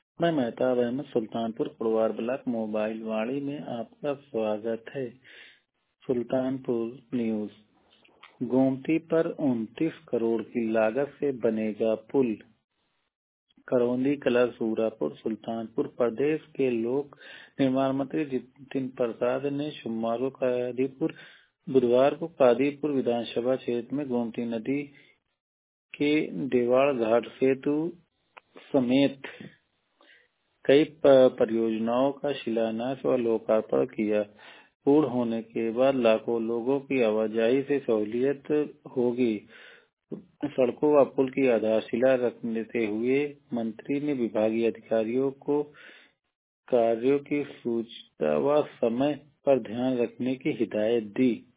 मैं Mehtab Ahmad Sultanpur Kurwar block mobile Vani में आपका स्वागत है। सुल्तानपुर न्यूज। गोमती पर 29 करोड़ की लागत से बनेगा पुल। करौंदी कला सूरापुर सुल्तानपुर। प्रदेश के लोक निर्माण मंत्री जितिन प्रसाद ने बुधवार को कादीपुर विधानसभा क्षेत्र में गोमती नदी के देवाड़ घाट सेतु समेत कई परियोजनाओं का शिलान्यास व लोकार्पण किया। पूर्ण होने के बाद लाखों लोगों की आवाजाही से सहूलियत होगी। सड़कों व पुल की आधारशिला रखते हुए मंत्री ने विभागीय अधिकारियों को कार्यों की सूचना व समय पर ध्यान रखने की हिदायत दी।